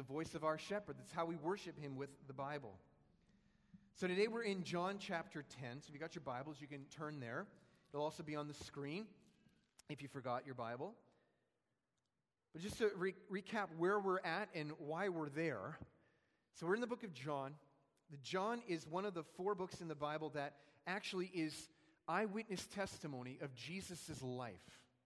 voice of our shepherd. That's how we worship him with the Bible. So today we're in John chapter 10. So if you got your Bibles, you can turn there. It'll also be on the screen if you forgot your Bible. But just to recap where we're at and why we're there. So we're in the book of John. John is one of the 4 books in the Bible that actually is eyewitness testimony of Jesus' life.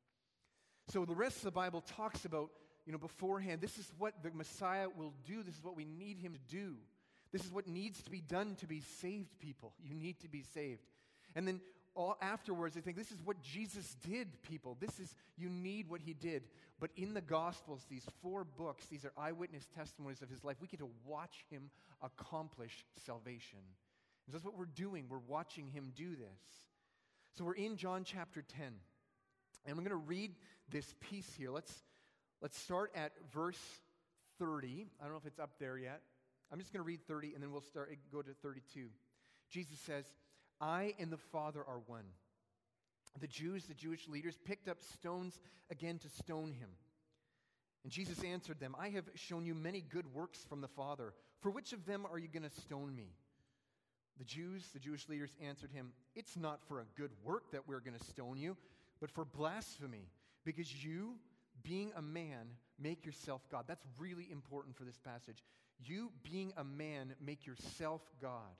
So the rest of the Bible talks about, beforehand, this is what the Messiah will do. This is what we need him to do. This is what needs to be done to be saved, people. You need to be saved. And then all afterwards, they think, this is what Jesus did, people. You need what he did. But in the Gospels, these 4 books, these are eyewitness testimonies of his life. We get to watch him accomplish salvation. And that's what we're doing. We're watching him do this. So we're in John chapter 10. And we're going to read this piece here. Let's start at verse 30. I don't know if it's up there yet. I'm just going to read 30, and then we'll go to 32. Jesus says, I and the Father are one. The Jewish leaders, picked up stones again to stone him. And Jesus answered them, I have shown you many good works from the Father. For which of them are you going to stone me? The Jewish leaders answered him, it's not for a good work that we're going to stone you, but for blasphemy, because you, being a man, make yourself God. That's really important for this passage. You, being a man, make yourself God.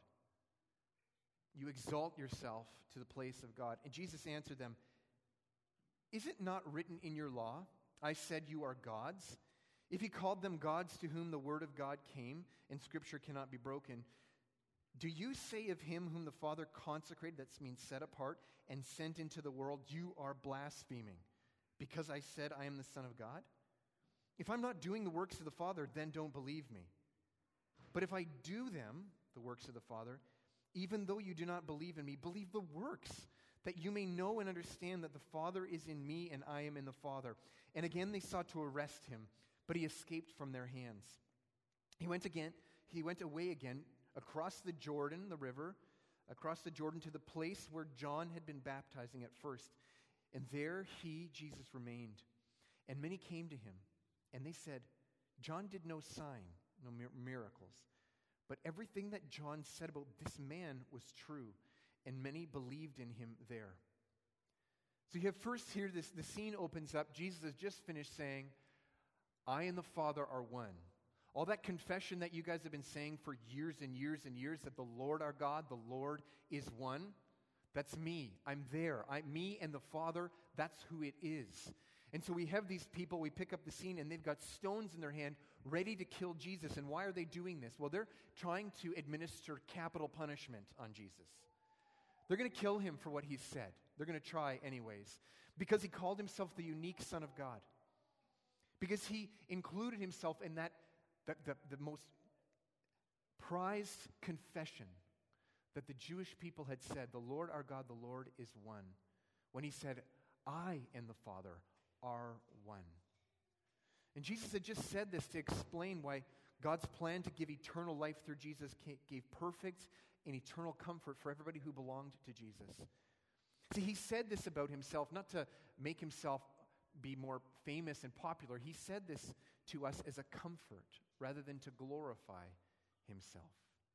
You exalt yourself to the place of God. And Jesus answered them, is it not written in your law, I said you are gods? If he called them gods to whom the word of God came, and scripture cannot be broken, do you say of him whom the Father consecrated, that means set apart, and sent into the world, you are blaspheming, because I said I am the Son of God? If I'm not doing the works of the Father, then don't believe me. But if I do them, the works of the Father, even though you do not believe in me, believe the works, that you may know and understand that the Father is in me and I am in the Father. And again they sought to arrest him, but he escaped from their hands. He went away again across the Jordan, the river, across the Jordan to the place where John had been baptizing at first. And there Jesus remained. And many came to him, and they said, John did no sign, no miracles. But everything that John said about this man was true, and many believed in him there. So you have first here, the scene opens up. Jesus has just finished saying, I and the Father are one. All that confession that you guys have been saying for years and years and years, that the Lord our God, the Lord is one, that's me. I'm there. Me and the Father, that's who it is. And so we have these people, we pick up the scene, and they've got stones in their hand ready to kill Jesus. And why are they doing this? Well, they're trying to administer capital punishment on Jesus. They're going to kill him for what he said. They're going to try anyways, because he called himself the unique Son of God. Because he included himself in the most prized confession that the Jewish people had said, the Lord our God, the Lord is one. When he said, I and the Father are one. And Jesus had just said this to explain why God's plan to give eternal life through Jesus gave perfect and eternal comfort for everybody who belonged to Jesus. See, he said this about himself, not to make himself be more famous and popular. He said this to us as a comfort rather than to glorify himself.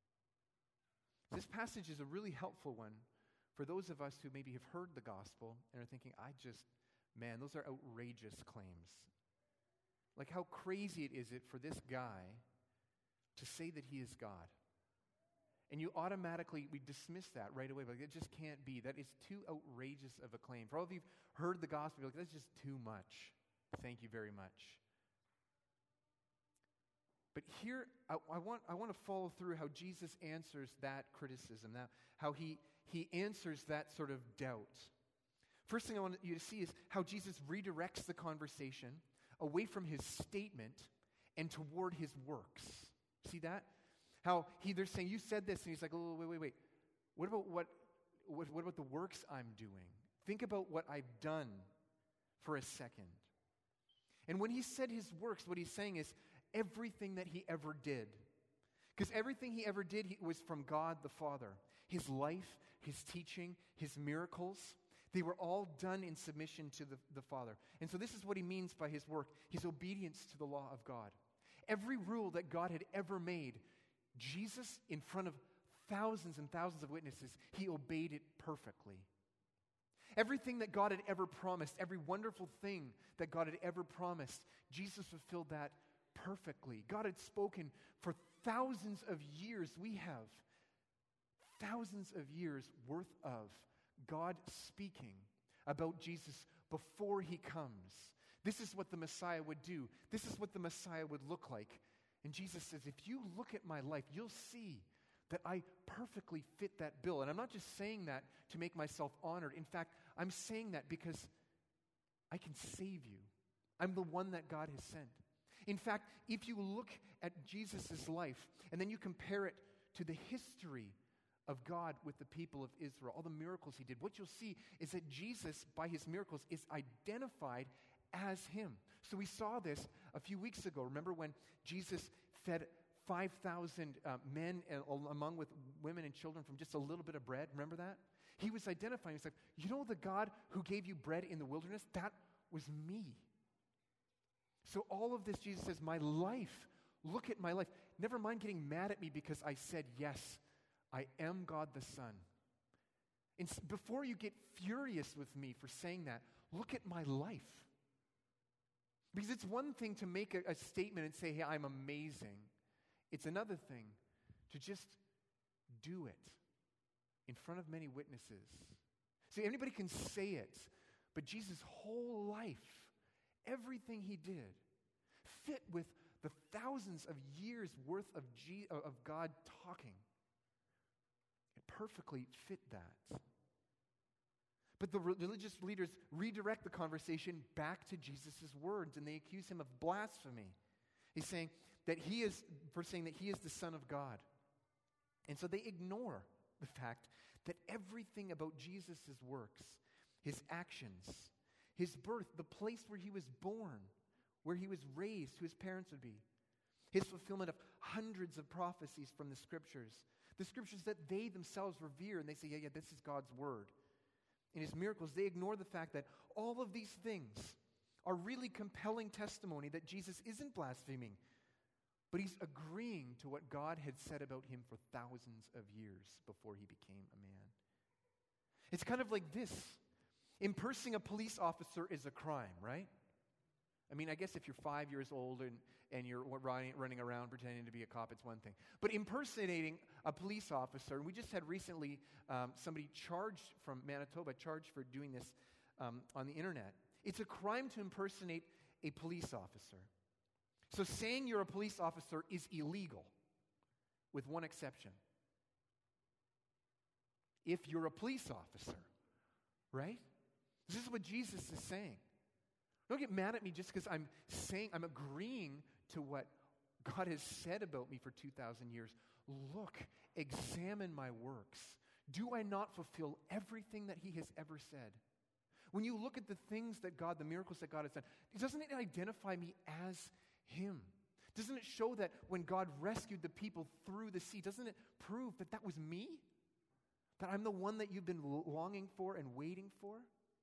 This passage is a really helpful one for those of us who maybe have heard the gospel and are thinking, man, those are outrageous claims. Like, how crazy is it for this guy to say that he is God? And we dismiss that right away. Like, it just can't be. That is too outrageous of a claim. For all of you who've heard the gospel, you're like, that's just too much. Thank you very much. But here, I want to follow through how Jesus answers that criticism, how he answers that sort of doubt. First thing I want you to see is how Jesus redirects the conversation away from his statement and toward his works. See that? How they're saying, you said this, and he's like, oh, wait. What about the works I'm doing? Think about what I've done for a second. And when he said his works, what he's saying is everything that he ever did. Because everything he ever did was from God the Father. His life, his teaching, his miracles, they were all done in submission to the Father. And so this is what he means by his work, his obedience to the law of God. Every rule that God had ever made, Jesus, in front of thousands and thousands of witnesses, he obeyed it perfectly. Everything that God had ever promised, every wonderful thing that God had ever promised, Jesus fulfilled that perfectly. God had spoken for thousands of years. We have thousands of years worth of God speaking about Jesus before he comes. This is what the Messiah would do. This is what the Messiah would look like. And Jesus says, if you look at my life, you'll see that I perfectly fit that bill. And I'm not just saying that to make myself honored. In fact, I'm saying that because I can save you. I'm the one that God has sent. In fact, if you look at Jesus' life and then you compare it to the history of God with the people of Israel, all the miracles he did, what you'll see is that Jesus, by his miracles, is identified as him. So we saw this a few weeks ago. Remember when Jesus fed 5,000 men among with women and children from just a little bit of bread? Remember that? He was identifying, he's like, you know the God who gave you bread in the wilderness? That was me. So all of this, Jesus says, my life, look at my life. Never mind getting mad at me because I said, yes, I am God the Son. And before you get furious with me for saying that, look at my life. Because it's one thing to make a statement and say, hey, I'm amazing. It's another thing to just do it in front of many witnesses. See, anybody can say it, but Jesus' whole life, everything he did, fit with the thousands of years worth of God talking. It perfectly fit that. But the religious leaders redirect the conversation back to Jesus' words, and they accuse him of blasphemy. He's saying that he is the Son of God. And so they ignore the fact that everything about Jesus' works, his actions, his birth, the place where he was born, where he was raised, who his parents would be, his fulfillment of hundreds of prophecies from the scriptures that they themselves revere, and they say, yeah, this is God's word. In his miracles, they ignore the fact that all of these things are really compelling testimony that Jesus isn't blaspheming, but he's agreeing to what God had said about him for thousands of years before he became a man. It's kind of like this. Impersonating a police officer is a crime, right? I mean, I guess if you're 5 years old and you're running around pretending to be a cop, it's one thing. But impersonating a police officer, and we just had recently somebody charged from Manitoba, charged for doing this on the internet. It's a crime to impersonate a police officer. So saying you're a police officer is illegal, with one exception. If you're a police officer, right? This is what Jesus is saying. Don't get mad at me just because I'm agreeing to what God has said about me for 2,000 years. Look, examine my works. Do I not fulfill everything that he has ever said? When you look at the things that God, the miracles that God has done, doesn't it identify me as him? Doesn't it show that when God rescued the people through the sea, doesn't it prove that that was me? That I'm the one that you've been longing for and waiting for?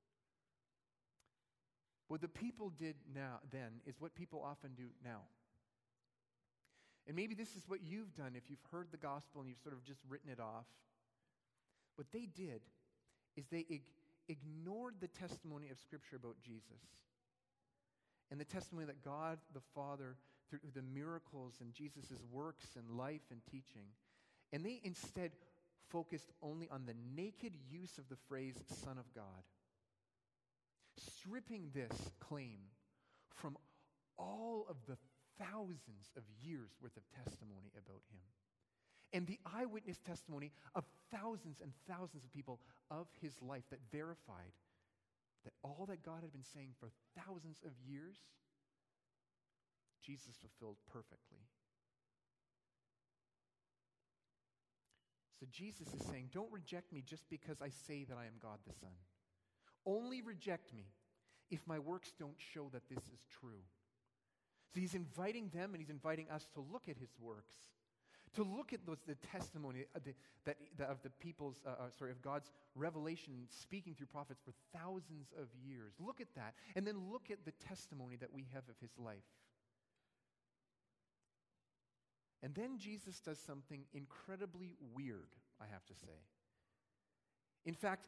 What the people did then is what people often do now. And maybe this is what you've done if you've heard the gospel and you've sort of just written it off. What they did is they ignored the testimony of Scripture about Jesus and the testimony that God the Father, through the miracles and Jesus' works and life and teaching, and they instead focused only on the naked use of the phrase Son of God, stripping this claim from all of the thousands of years worth of testimony about him and the eyewitness testimony of thousands and thousands of people of his life that verified that all that God had been saying for thousands of years, Jesus fulfilled perfectly. So Jesus is saying, don't reject me just because I say that I am God the Son. Only reject me if my works don't show that this is true. So he's inviting them and he's inviting us to look at his works, to look at the testimony of the people's, of God's revelation speaking through prophets for thousands of years. Look at that, and then look at the testimony that we have of his life. And then Jesus does something incredibly weird, I have to say. In fact,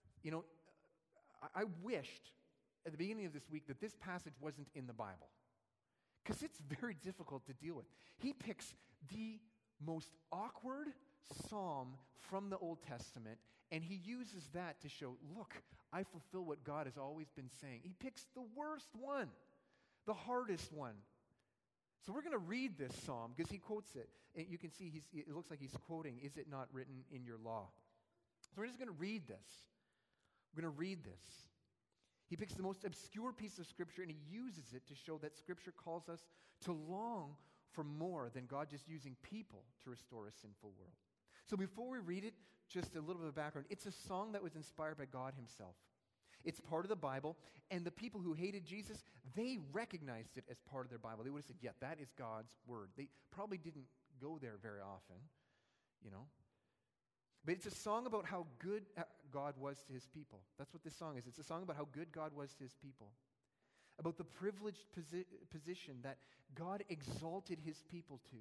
I wished at the beginning of this week that this passage wasn't in the Bible, because it's very difficult to deal with. He picks the most awkward psalm from the Old Testament, and he uses that to show, look, I fulfill what God has always been saying. He picks the worst one, the hardest one. So we're going to read this psalm because he quotes it. And you can see it looks like he's quoting, "Is it not written in your law?" So we're just going to read this. We're going to read this. He picks the most obscure piece of Scripture and he uses it to show that Scripture calls us to long for more than God just using people to restore a sinful world. So before we read it, just a little bit of background. It's a song that was inspired by God himself. It's part of the Bible, and the people who hated Jesus, they recognized it as part of their Bible. They would have said, yeah, that is God's word. They probably didn't go there very often, But it's a song about how good God was to his people. That's what this song is. It's a song about how good God was to his people. About the privileged position that God exalted his people to.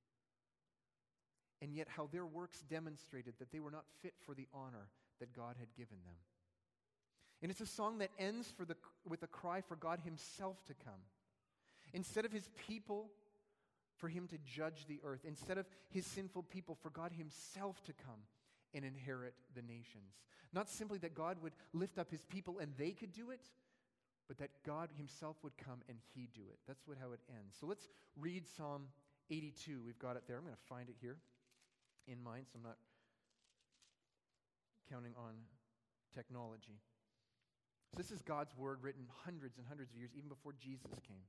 And yet how their works demonstrated that they were not fit for the honor that God had given them. And it's a song that ends with a cry for God himself to come. Instead of his people, for him to judge the earth. Instead of his sinful people, for God himself to come and inherit the nations. Not simply that God would lift up his people and they could do it, but that God himself would come and he do it. That's how it ends. So let's read Psalm 82. We've got it there. I'm going to find it here in mine, so I'm not counting on technology. So this is God's word written hundreds and hundreds of years, even before Jesus came.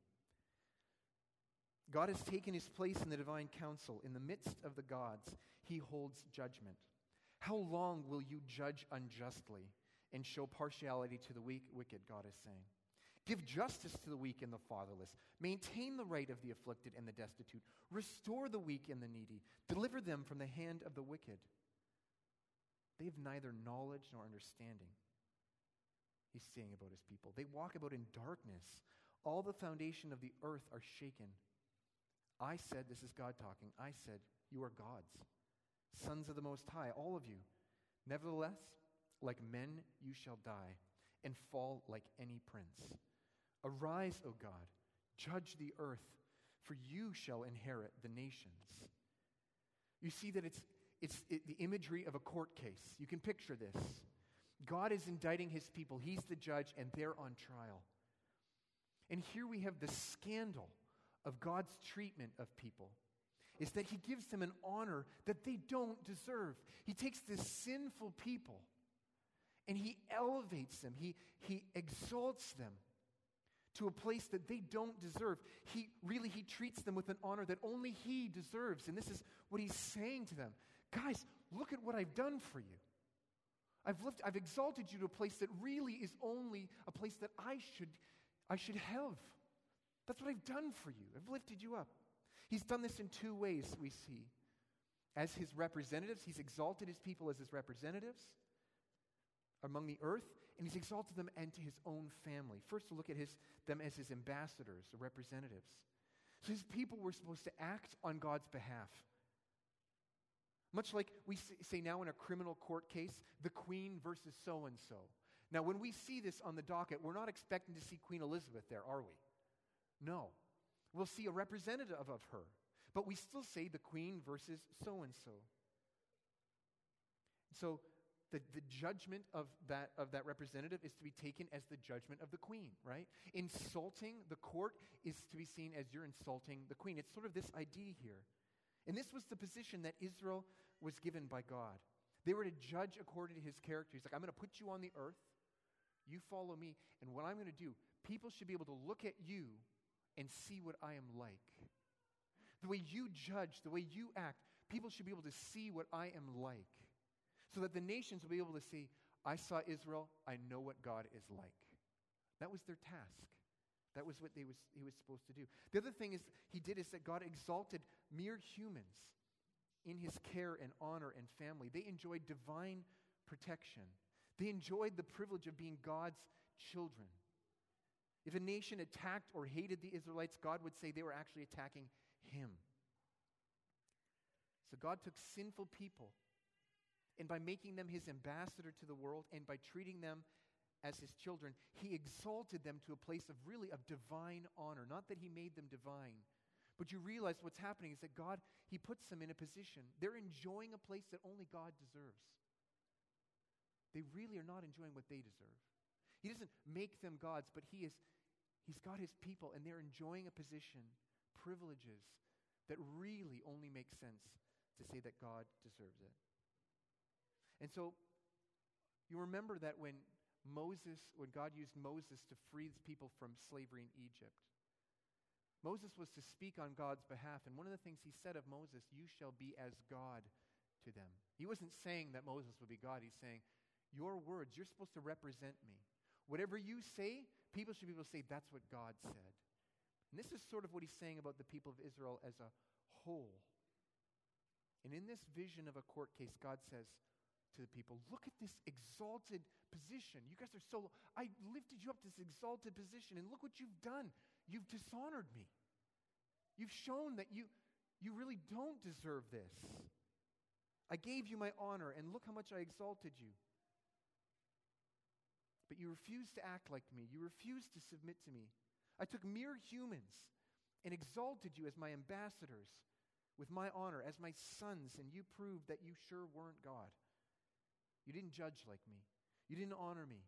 God has taken his place in the divine council. In the midst of the gods, he holds judgment. How long will you judge unjustly and show partiality to the wicked, God is saying. Give justice to the weak and the fatherless. Maintain the right of the afflicted and the destitute. Restore the weak and the needy. Deliver them from the hand of the wicked. They have neither knowledge nor understanding. He's saying about his people. They walk about in darkness. All the foundation of the earth are shaken. I said, this is God talking, I said, you are gods, sons of the Most High, all of you. Nevertheless, like men you shall die, and fall like any prince. Arise, O God, judge the earth, for you shall inherit the nations. You see that it's the imagery of a court case. You can picture this. God is indicting his people. He's the judge, and they're on trial. And here we have the scandal of God's treatment of people, is that he gives them an honor that they don't deserve. He takes this sinful people and he elevates them. He exalts them to a place that they don't deserve. He treats them with an honor that only he deserves. And this is what he's saying to them. Guys, look at what I've done for you. I've exalted you to a place that really is only a place that I should have. That's what I've done for you. I've lifted you up. He's done this in two ways, we see. As his representatives, he's exalted his people as his representatives among the earth, and he's exalted them into his own family. First, we'll look at them as his ambassadors, the representatives. So his people were supposed to act on God's behalf. Much like we say now in a criminal court case, the Queen versus so-and-so. Now, when we see this on the docket, we're not expecting to see Queen Elizabeth there, are we? No. We'll see a representative of her. But we still say the Queen versus so-and-so. So the judgment of that representative is to be taken as the judgment of the Queen, right? Insulting the court is to be seen as you're insulting the Queen. It's sort of this idea here. And this was the position that Israel was given by God. They were to judge according to his character. He's like, I'm going to put you on the earth. You follow me. And what I'm going to do, people should be able to look at you and see what I am like. The way you judge, the way you act, people should be able to see what I am like. So that the nations will be able to see, I saw Israel, I know what God is like. That was their task. That was what he was supposed to do. The other thing is that God exalted mere humans in his care and honor and family. They enjoyed divine protection. They enjoyed the privilege of being God's children. If a nation attacked or hated the Israelites, God would say they were actually attacking him. God took sinful people, and by making them his ambassador to the world and by treating them as his children, he exalted them to a place of divine honor. Not that he made them divine, but you realize what's happening is that God, he puts them in a position. They're enjoying a place that only God deserves. They really are not enjoying what they deserve. He doesn't make them gods, but he's got his people, and they're enjoying a position, privileges, that really only make sense to say that God deserves it. And so, you remember that when God used Moses to free his people from slavery in Egypt, Moses was to speak on God's behalf, and one of the things he said of Moses, you shall be as God to them. He wasn't saying that Moses would be God. He's saying, your words, you're supposed to represent me. Whatever you say, people should be able to say, that's what God said. And this is sort of what he's saying about the people of Israel as a whole. And in this vision of a court case, God says to the people, look at this exalted position. You guys are I lifted you up to this exalted position, and look what you've done. You've dishonored me. You've shown that you really don't deserve this. I gave you my honor, and look how much I exalted you. But you refused to act like me. You refused to submit to me. I took mere humans and exalted you as my ambassadors with my honor, as my sons, and you proved that you sure weren't God. You didn't judge like me. You didn't honor me.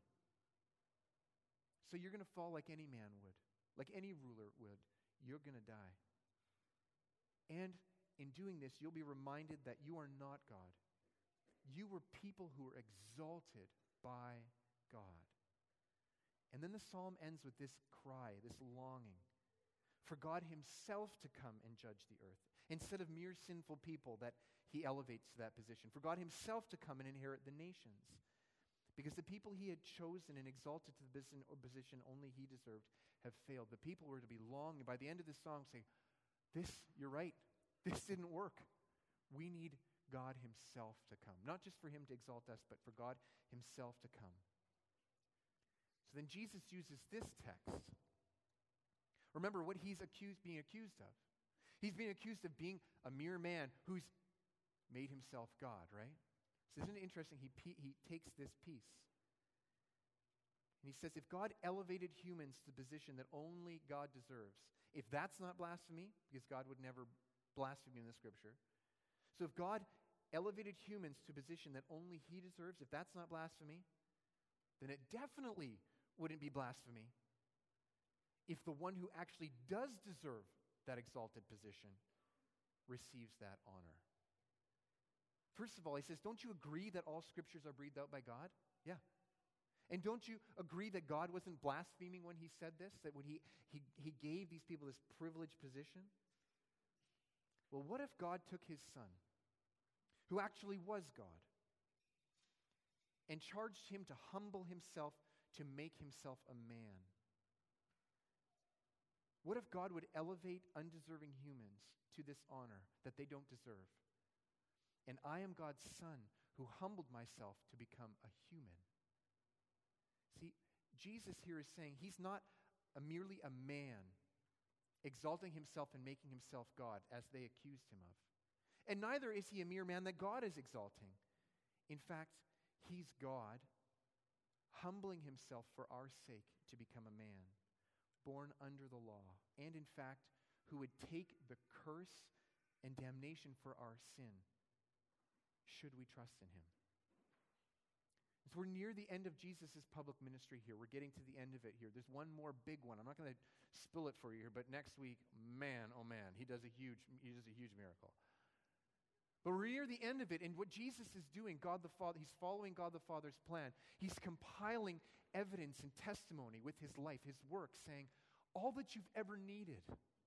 So you're going to fall like any man would, like any ruler would. You're going to die. And in doing this, you'll be reminded that you are not God. You were people who were exalted by God. And then the psalm ends with this cry, this longing for God himself to come and judge the earth, instead of mere sinful people that he elevates to that position. For God himself to come and inherit the nations. Because the people he had chosen and exalted to the position only he deserved have failed. The people were to be longing. By the end of this song, say, you're right. This didn't work. We need God himself to come. Not just for him to exalt us, but for God himself to come. So then Jesus uses this text. Remember what he's being accused of. He's being accused of being a mere man who's made himself God, right? So isn't it interesting? He takes this piece. And he says, if God elevated humans to the position that only God deserves, if that's not blasphemy, because God would never blaspheme in the scripture. So if God elevated humans to a position that only he deserves, if that's not blasphemy, then it definitely wouldn't be blasphemy if the one who actually does deserve that exalted position receives that honor. First of all, he says, don't you agree that all scriptures are breathed out by God? Yeah. And don't you agree that God wasn't blaspheming when he said this, that when he gave these people this privileged position? Well, what if God took his son, who actually was God, and charged him to humble himself to make himself a man? What if God would elevate undeserving humans to this honor that they don't deserve? And I am God's son who humbled myself to become a human. See, Jesus here is saying he's not merely a man exalting himself and making himself God as they accused him of. And neither is he a mere man that God is exalting. In fact, he's God humbling himself for our sake to become a man, born under the law, and in fact, who would take the curse and damnation for our sin, should we trust in him. So we're near the end of Jesus' public ministry here. We're getting to the end of it here. There's one more big one. I'm not going to spill it for you here, but next week, man, oh man, he does a huge miracle. But we're near the end of it, and what Jesus is doing, God the Father, he's following God the Father's plan. He's compiling evidence and testimony with his life, his work, saying, all that you've ever needed,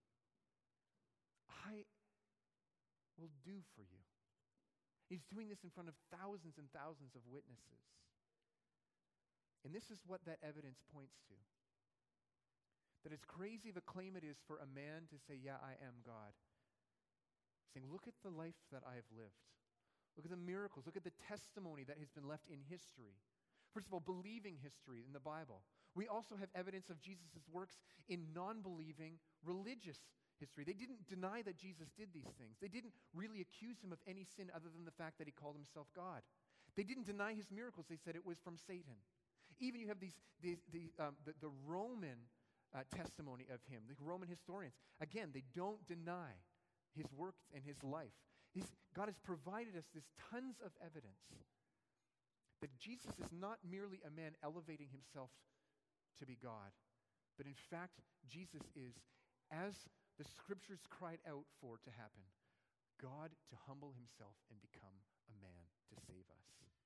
I will do for you. He's doing this in front of thousands and thousands of witnesses. And this is what that evidence points to. That as crazy of a claim it is for a man to say, yeah, I am God. Saying, look at the life that I have lived. Look at the miracles. Look at the testimony that has been left in history. First of all, believing history in the Bible. We also have evidence of Jesus' works in non-believing religious history. They didn't deny that Jesus did these things. They didn't really accuse him of any sin other than the fact that he called himself God. They didn't deny his miracles. They said it was from Satan. Even you have the Roman testimony of him, the Roman historians. Again, they don't deny his work and his life. God has provided us this tons of evidence that Jesus is not merely a man elevating himself to be God, but in fact, Jesus is, as the scriptures cried out for to happen, God to humble himself and become a man to save us.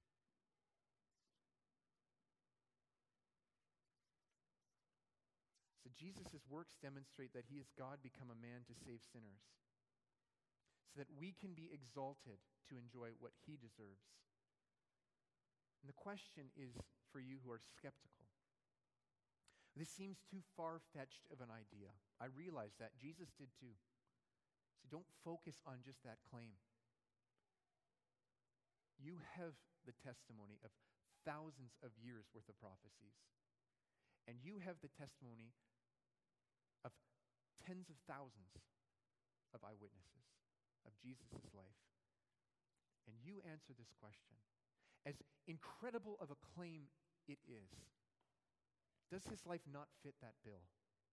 So Jesus' works demonstrate that he is God become a man to save sinners, so that we can be exalted to enjoy what he deserves. And the question is for you who are skeptical. This seems too far-fetched of an idea. I realize that. Jesus did too. So don't focus on just that claim. You have the testimony of thousands of years worth of prophecies. And you have the testimony of tens of thousands of eyewitnesses of Jesus' life. And you answer this question. As incredible of a claim it is, does his life not fit that bill?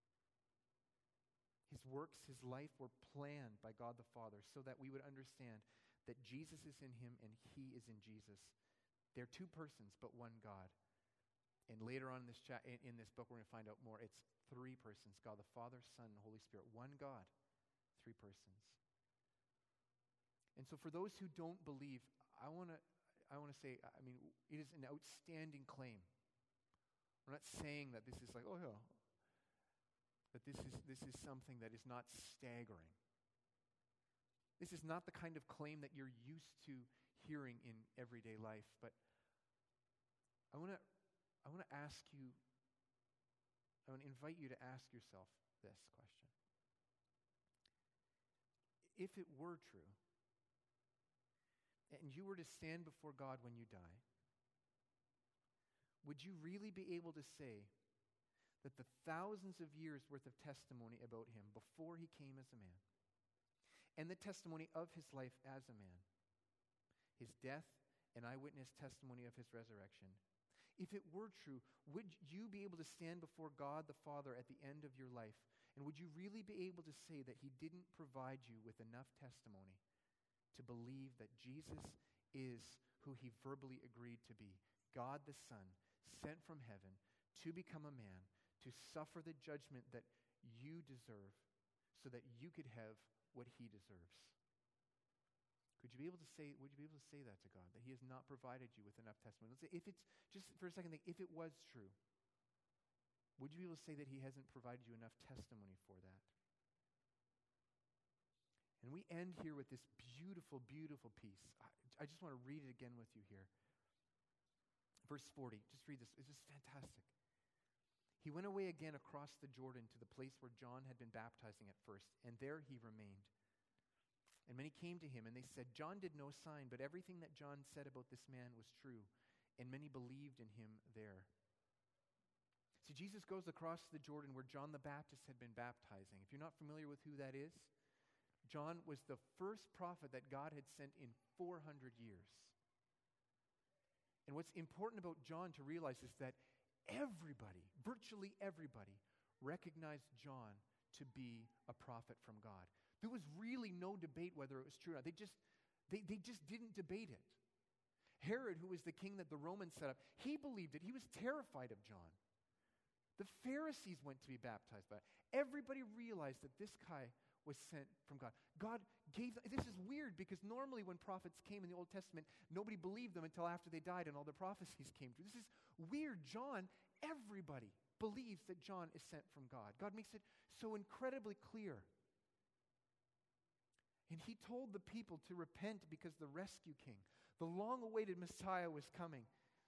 His works, his life were planned by God the Father so that we would understand that Jesus is in him and he is in Jesus. They're two persons, but one God. And later on in this book, we're going to find out more. It's three persons, God the Father, Son, and Holy Spirit. One God, three persons. And so for those who don't believe, I want to say, it is an outstanding claim. We're not saying that this is like, oh yeah, but this is something that is not staggering. This is not the kind of claim that you're used to hearing in everyday life. But I want to invite you to ask yourself this question. If it were true, and you were to stand before God when you die, would you really be able to say that the thousands of years worth of testimony about him before he came as a man, and the testimony of his life as a man, his death and eyewitness testimony of his resurrection, if it were true, would you be able to stand before God the Father at the end of your life, and would you really be able to say that he didn't provide you with enough testimony to believe that Jesus is who he verbally agreed to be, God the Son, sent from heaven to become a man, to suffer the judgment that you deserve so that you could have what he deserves? Would you be able to say that to God, that he has not provided you with enough testimony? Let's say, if it's, just for a second, if it was true, would you be able to say that he hasn't provided you enough testimony for that? And we end here with this beautiful, beautiful piece. I just want to read it again with you here. Verse 40, just read this. It's just fantastic. He went away again across the Jordan to the place where John had been baptizing at first, and there he remained. And many came to him, and they said, John did no sign, but everything that John said about this man was true, and many believed in him there. See, Jesus goes across the Jordan where John the Baptist had been baptizing. If you're not familiar with who that is, John was the first prophet that God had sent in 400 years. And what's important about John to realize is that everybody, virtually everybody, recognized John to be a prophet from God. There was really no debate whether it was true or not. They just didn't debate it. Herod, who was the king that the Romans set up, he believed it. He was terrified of John. The Pharisees went to be baptized by it. Everybody realized that this guy was sent from God. God gave, this is weird because normally when prophets came in the Old Testament, nobody believed them until after they died and all the prophecies came true. This is weird. John, everybody believes that John is sent from God. God makes it so incredibly clear. And he told the people to repent because the rescue king, the long-awaited Messiah, was coming.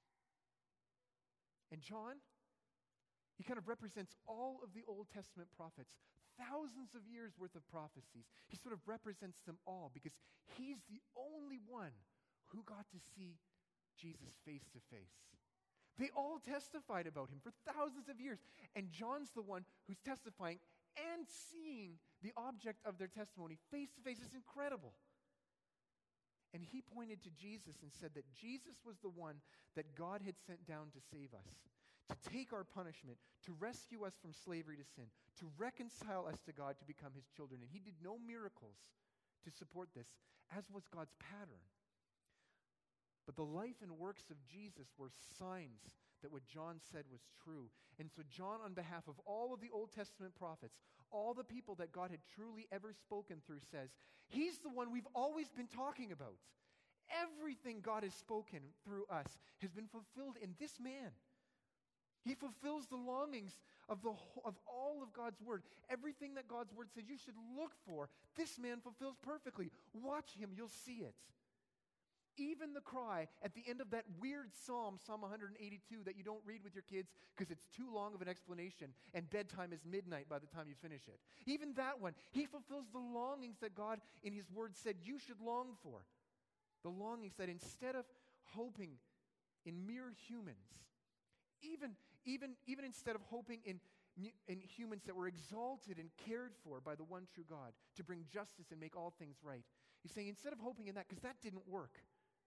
And John, he kind of represents all of the Old Testament prophets, thousands of years worth of prophecies. He sort of represents them all because he's the only one who got to see Jesus face to face. They all testified about him for thousands of years. And John's the one who's testifying and seeing the object of their testimony face to face. It's incredible. And he pointed to Jesus and said that Jesus was the one that God had sent down to save us, to take our punishment, to rescue us from slavery to sin, to reconcile us to God, to become his children. And he did no miracles to support this, as was God's pattern. But the life and works of Jesus were signs that what John said was true. And so John, on behalf of all of the Old Testament prophets, all the people that God had truly ever spoken through, says, he's the one we've always been talking about. Everything God has spoken through us has been fulfilled in this man. He fulfills the longings of all of God's word. Everything that God's word says you should look for, this man fulfills perfectly. Watch him, you'll see it. Even the cry at the end of that weird psalm, Psalm 182, that you don't read with your kids because it's too long of an explanation and bedtime is midnight by the time you finish it. Even that one, he fulfills the longings that God in his word said you should long for. The longings that instead of hoping in mere humans, even instead of hoping in humans that were exalted and cared for by the one true God to bring justice and make all things right, he's saying instead of hoping in that, because that didn't work,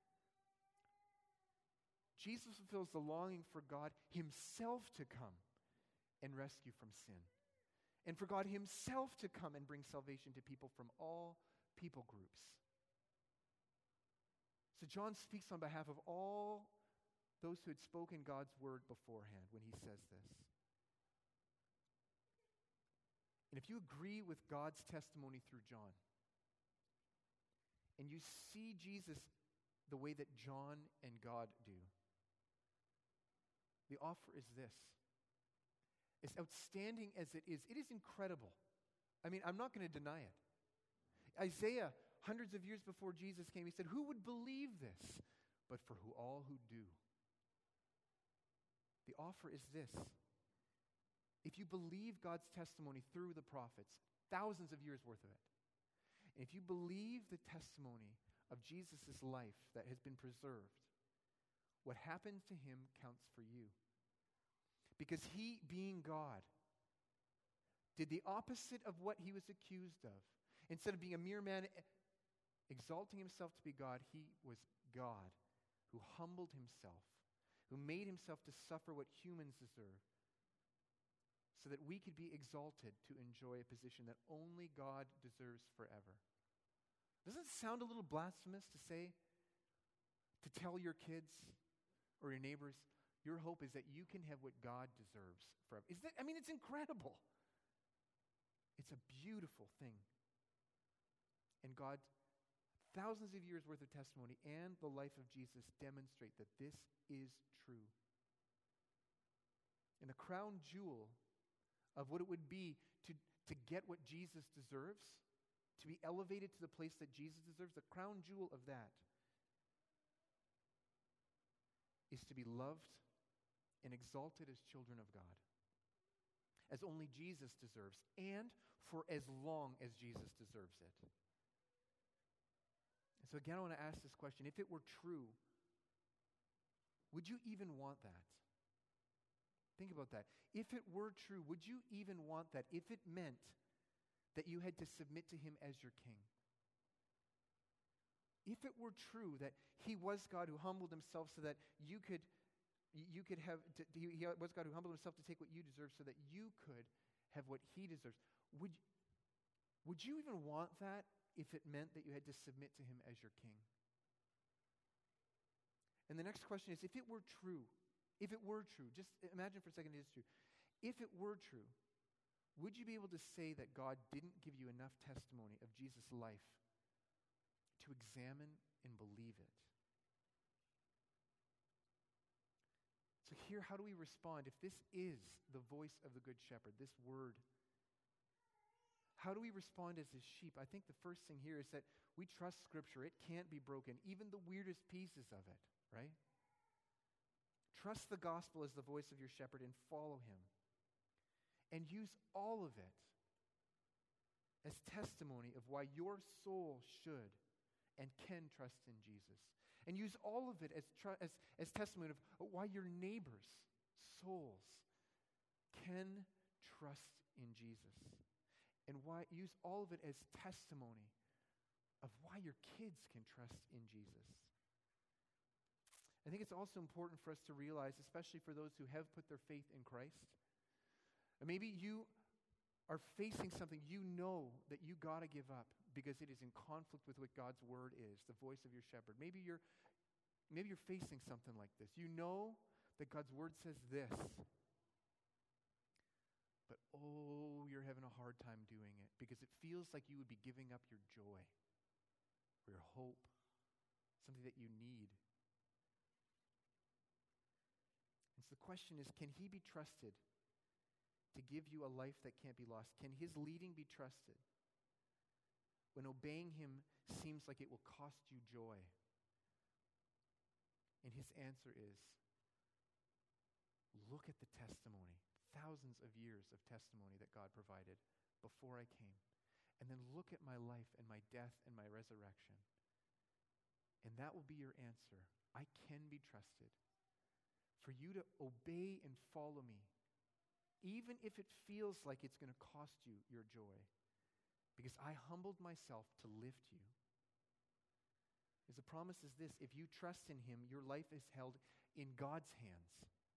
Jesus fulfills the longing for God himself to come and rescue from sin, and for God himself to come and bring salvation to people from all people groups. So John speaks on behalf of all those who had spoken God's word beforehand when he says this. And if you agree with God's testimony through John, and you see Jesus the way that John and God do, the offer is this. As outstanding as it is incredible. I mean, I'm not going to deny it. Isaiah, hundreds of years before Jesus came, he said, who would believe this? But for all who do. The offer is this. If you believe God's testimony through the prophets, thousands of years worth of it, and if you believe the testimony of Jesus' life that has been preserved, what happens to him counts for you. Because he, being God, did the opposite of what he was accused of. Instead of being a mere man exalting himself to be God, he was God who humbled himself, who made himself to suffer what humans deserve, so that we could be exalted to enjoy a position that only God deserves forever. Doesn't it sound a little blasphemous to say, to tell your kids or your neighbors, your hope is that you can have what God deserves forever? It's incredible. It's a beautiful thing. And God, thousands of years worth of testimony and the life of Jesus demonstrate that this is true. And the crown jewel of what it would be to get what Jesus deserves, to be elevated to the place that Jesus deserves, the crown jewel of that is to be loved and exalted as children of God, as only Jesus deserves, and for as long as Jesus deserves it. And so again, I want to ask this question. If it were true, would you even want that? Think about that. If it were true, would you even want that if it meant that you had to submit to him as your king? If it were true that he was God who humbled himself so that he was God who humbled himself to take what you deserve so that you could have what he deserves, would you even want that if it meant that you had to submit to him as your king? And the next question is, if it were true, just imagine for a second it is true. If it were true, would you be able to say that God didn't give you enough testimony of Jesus' life to examine and believe it? So here, how do we respond? If this is the voice of the Good Shepherd, this word, how do we respond as his sheep? I think the first thing here is that we trust Scripture. It can't be broken, even the weirdest pieces of it, right? Trust the gospel as the voice of your shepherd and follow him. And use all of it as testimony of why your soul should and can trust in Jesus. And use all of it as testimony of why your neighbors' souls can trust in Jesus. and use all of it as testimony of why your kids can trust in Jesus. I think it's also important for us to realize, especially for those who have put their faith in Christ, and maybe you are facing something you know that you got to give up because it is in conflict with what God's word is, the voice of your shepherd. Maybe you're facing something like this. You know that God's word says this, but you're having a hard time doing it because it feels like you would be giving up your joy or your hope, something that you need. And so the question is, can he be trusted to give you a life that can't be lost? Can his leading be trusted when obeying him seems like it will cost you joy? And his answer is, look at the testimony, thousands of years of testimony that God provided before I came. And then look at my life and my death and my resurrection. And that will be your answer. I can be trusted. For you to obey and follow me, even if it feels like it's going to cost you your joy, because I humbled myself to lift you. Because the promise is this: if you trust in him, your life is held in God's hands.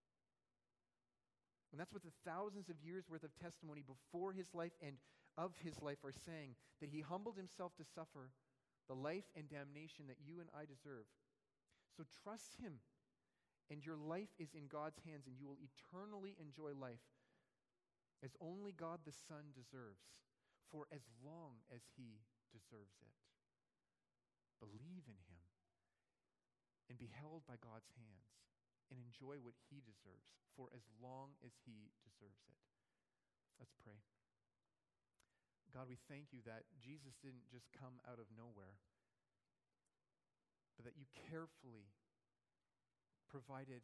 And that's what the thousands of years worth of testimony before his life and of his life are saying, that he humbled himself to suffer the life and damnation that you and I deserve. So trust him, and your life is in God's hands, and you will eternally enjoy life as only God the Son deserves, for as long as he deserves it. Believe in him and be held by God's hands and enjoy what he deserves for as long as he deserves it. Let's pray. God, we thank you that Jesus didn't just come out of nowhere, but that you carefully provided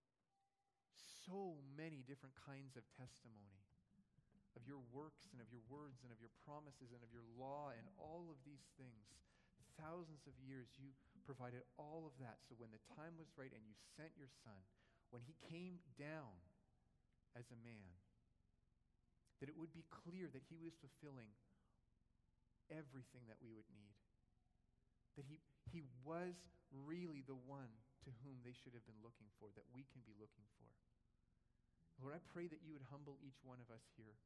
so many different kinds of testimony of your works and of your words and of your promises and of your law and all of these things. Thousands of years you provided all of that, so when the time was right and you sent your Son, when he came down as a man, that it would be clear that he was fulfilling everything that we would need. That he was really the one to whom they should have been looking for, that we can be looking for. Lord, I pray that you would humble each one of us here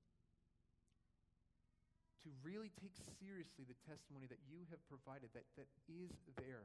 to really take seriously the testimony that you have provided, that is there.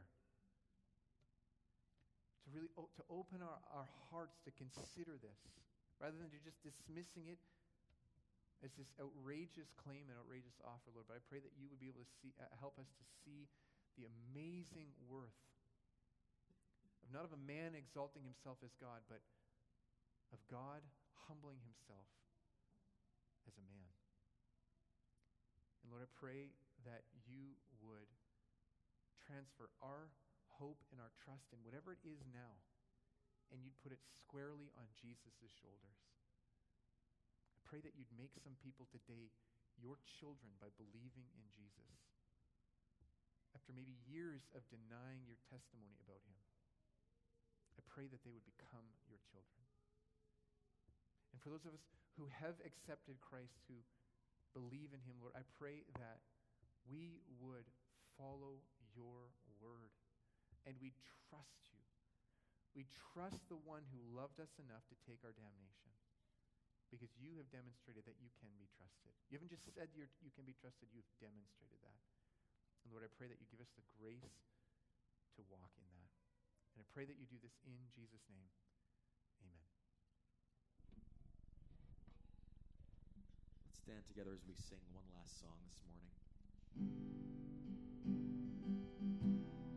To really to open our hearts to consider this, rather than to just dismissing it as this outrageous claim and outrageous offer, Lord. But I pray that you would be able to help us to see the amazing worth of not of a man exalting himself as God, but of God humbling himself as a man. And Lord, I pray that you would transfer our hope and our trust in whatever it is now, and you'd put it squarely on Jesus' shoulders. I pray that you'd make some people today your children by believing in Jesus, after maybe years of denying your testimony about him. I pray that they would become your children. And for those of us who have accepted Christ, who believe in him, Lord, I pray that we would follow your word and we trust you. We trust the one who loved us enough to take our damnation, because you have demonstrated that you can be trusted. You haven't just said you can be trusted, you've demonstrated that. And Lord, I pray that you give us the grace to walk in that. And I pray that you do this in Jesus' name. Amen. Stand together as we sing one last song this morning.